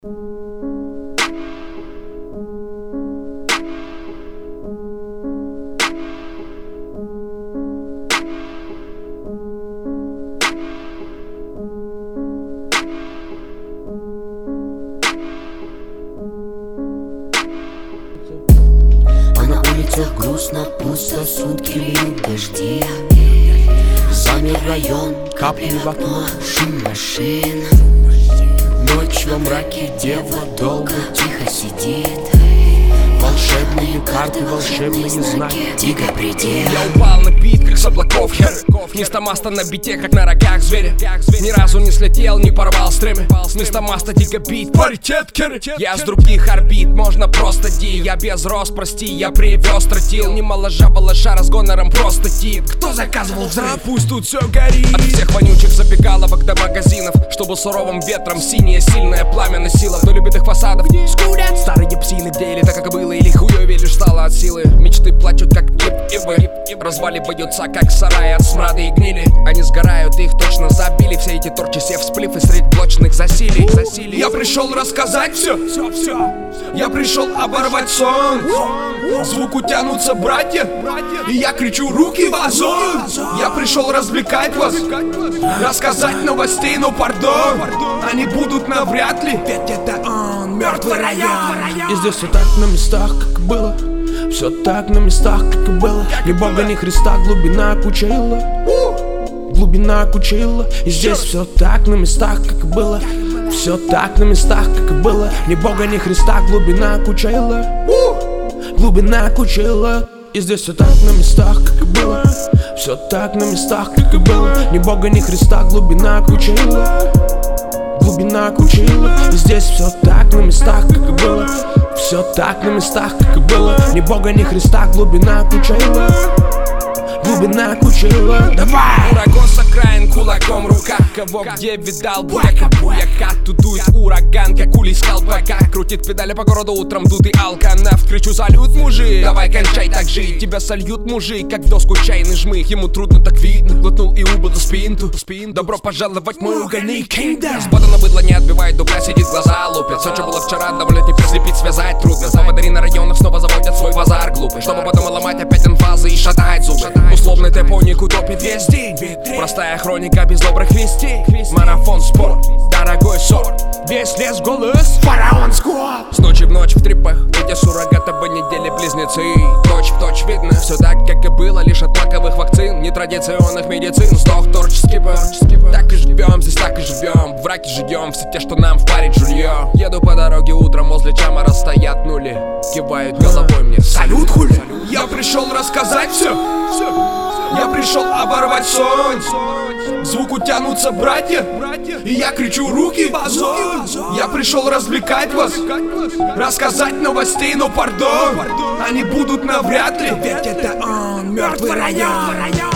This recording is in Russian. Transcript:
А на улицах грустно, пусто, сутки льют дожди. Замер район, капли в окно, шум машин. Ночь во мраке, дева долго тихо сидит. Волшебные карты, волшебные знаки, тихо предел. Я упал на бит, как с облаков хер. Вместо маста на бите, как на рогах зверя. Ни разу не слетел, не порвал стремя. Вместо маста дико бит, паритет кер. Я с других орбит, можно просто ди. Я без рост, прости, я привез тротил. Немало жаба лошара с гонором просто тип. Кто заказывал взрыв? Пусть тут все горит. От всех вонючих забегаловок до магазинов, чтобы суровым ветром синее сильное пламя носило вдоль убитых фасадов. Скурят старые псины, где или так, как и было, или хуёвее лишь стало от силы. Мечты плачут, как ивы, разваливаются, как сараи от смрада и гнили. Они сгорают, их точно забили. Все эти торчи, все всплив и средь блочных засилий. Я пришел рассказать все. Я пришел оборвать сон. Звуку тянутся братья, и я кричу: руки в озон. Я пришел развлекать вас, рассказать новостей, но пардон, они будут навряд ли, ведь это он, мертвый район. И здесь все так на местах, как и было. Все так на местах, как и было. Ни бога, ни Христа, глубина куча ила. Глубина куча ила. И здесь все так на местах, как и было. Все так на местах, как и было. Ни бога, ни Христа, глубина куча ила. Глубина куча ила. И здесь все так на местах, как и было. Все так на местах, как и было. Ни бога, ни Христа, глубина куча ила. Глубина куча ила. И здесь все так на местах, как и было. Все так на местах, как и было. Ни бога, ни Христа, глубина куча ила. Глубина куча ила. Давай! Ураган с окраин, кулаком рука. Кого где видал, буяка, буяка. Тут дует ураган, как улей с колпака. Крутит педали по городу утром, дутый алканавт. Кричу: салют, мужик, давай кончай так жить. Тебя сольют, мужик, как в доску чайный жмых. Ему трудно, так видно, глотнул и убыл спинту. Добро пожаловать в мой угольный кингдом. Сбода быдло не отбивает, дупля сидит, глаза лупит. Все, что было вчера, давно теперь слепить, связать трудно. Поводыри на районах снова заводят свой базар глупый, чтобы потом ломать опять инфазы и шатать зубы. Условный тэпоник утопит весь день. Простая хроника без добрых вестей. Марафон, спорт, дорогой сорт. Весь лес голос, фараон скот. С ночи в ночь в трипах, эти суррогаты бы недели близнецы. Точь в точь видно, все так, как и было, лишь от раковых вакцин, нетрадиционных медицин. Сдох творческий пар. Так и живем, здесь так и живем. В раке ждем все те, что нам впарит жулье. Еду по дороге утром, возле чама расстоят нули. Кивают головой мне: салют, хули. Я пришел рассказать все. Я пришел оборвать сон. Звуку тянутся братья, и я кричу: руки в озон. Я пришел развлекать вас, рассказать новостей, но пардон, они будут навряд ли, ведь это он, мертвый район.